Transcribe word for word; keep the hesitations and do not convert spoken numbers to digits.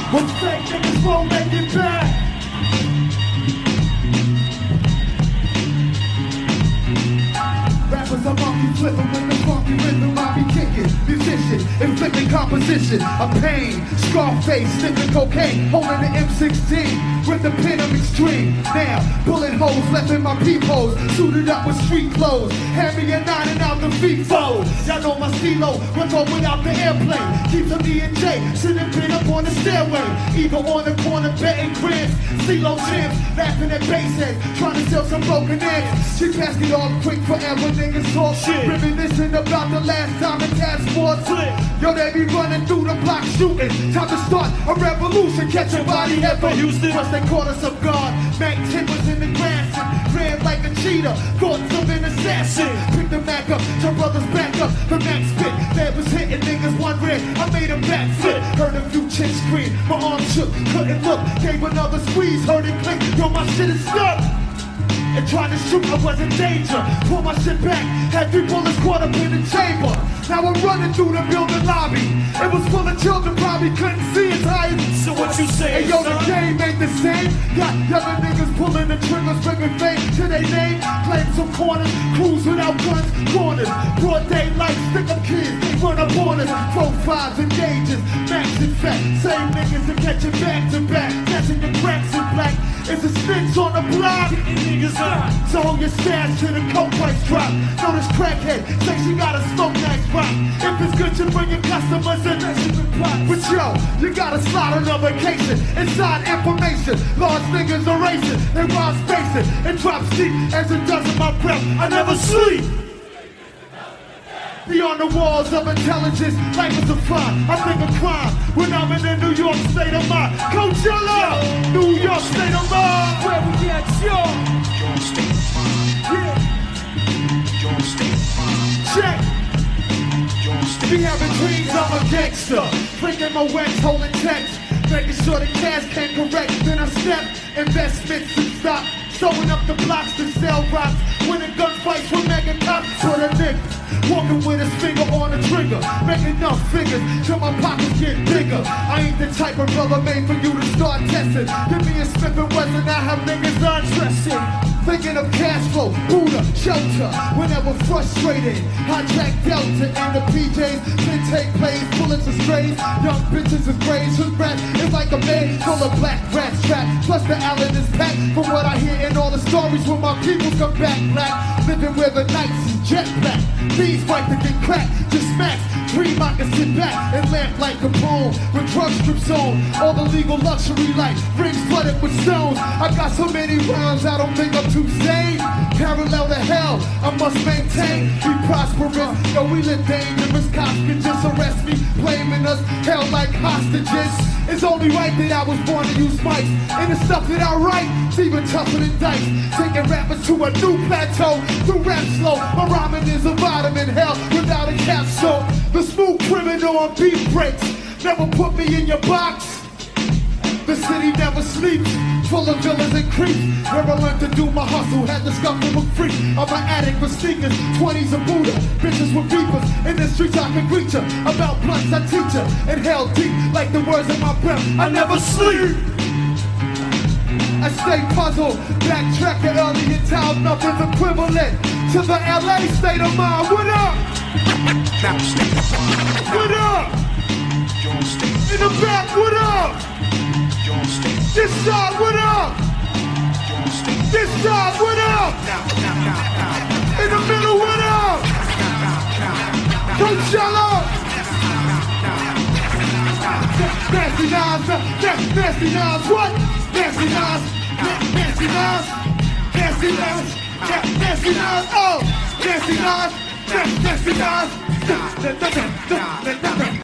When fake niggas won't make it back. Rappers are monkey flipping with the funky rhythm I be kicking. Musician, inflicting composition of pain. Scarface, sniffing cocaine, holding the M sixteen with the pen of extreme. Now, bullet holes left in my peepholes, suited up with street clothes. Hand me a nine and out the feet fold. Y'all know my stilo runs on without the airplane. Keeps a E and J sitting pin up on the stairway. Either on the corner betting cribs, CeeLo champs, laughing at bass heads, trying to sell some broken eggs. She passed it off quick forever, niggas talk shit. Reminiscing about the last time the task force flip. Yo, they be running through the block shooting. Time to start a revolution, catch a body head for Houston. Once they caught us off guard, Mac ten was in the grass and ran like a cheetah. Thoughts of an assassin. Pick the Mac up, your brothers back up. The Mac spit that was hitting niggas one red. I made a backflip. Heard a few chicks scream, my arm shook, couldn't look. Gave another squeeze, heard it click. Yo, my shit is stuck. And trying to shoot, I was in danger. Pull my shit back, had three bullets caught up in the chamber. Now I'm running through the building lobby. It was full of children, probably couldn't see as high as. So what you say? Hey yo, the game ain't the same. Got younger niggas pulling the triggers, bringing fame to their name. Claim some corners, cruise without guns, corners. Broad daylight, stick up kids, they run up on us. Four fives and gauges, max and fat. Same niggas to catch it back to back. Catching the cracks in black. It's a snitch on the block. Niggas out. So hold your stash till the coke price drop. Know this crackhead, say she got a smoke nice rock. If it's good, you bring your customers in. But yo, you gotta slide on a vacation. Inside information, large niggas are racing. They rob spacing and drop steep as it does in my breath. I never sleep. Beyond the walls of intelligence, life is a crime. I think a crime when I'm in the New York state of mind. Coachella, New York state of mind. Where we at, yo? Your state of mind. Yeah. Your state of mind. Check. Your state. Be having dreams, I'm a gangster. Bringing my wax, holding checks. Making sure the cash came correct. Then I step, investments and stop. Sewing up the blocks to sell rocks. Winning gunfights with mega cops for the niggas. Walking with his finger on the trigger. Making enough figures till my pockets get bigger. I ain't the type of brother made for you to start testing. Give me a Smith and Wesson, I have niggas undressing. Thinking of cash flow, Buddha, shelter. Whenever frustrated, hijack Delta and the P Js. Then take plays, bullets are strays. Young bitches is grays. Whose breath is like a maze full of black rats trapped. Plus the Allen is packed. From what I hear in all the stories when my people come back black. Living where the nights is jet black. These fight to get cracked, just smacks. Dream I can sit back and laugh like Capone with drug strips on. All the legal luxury life, rings flooded with stones. I got so many rhymes, I don't think I'm too sane. Parallel to hell, I must maintain. Be prosperous, yo, we live dangerous. Cops can just arrest me, blaming us, held like hostages. It's only right that I was born to use mics. And the stuff that I write, it's even tougher than dice. Taking rappers to a new plateau, through rap slow. My rhyming is a vitamin hell without a capsule. The smooth criminal on beat breaks. Never put me in your box. The city never sleeps, full of villains and creeps. Where I learned to do my hustle, had to scuffle with freaks. I'm an addict for sneakers, twenties of Buddha. Bitches with beepers, in the streets I can greet ya. About blunts I teach ya, and hell deep like the words in my breath. I never sleep. I stay puzzled, backtrack to earlier time. Nothing's equivalent to the L A state of mind. What up? What up? In the back, what up? This side, what up? This side, what up? In the middle, what up? Coachella! Nasty Nas, Nasty Nas, what? Nasty Nas, Nasty Nas, Nasty Nas, Nasty Nas, oh! Nasty Nas, Nasty Nas,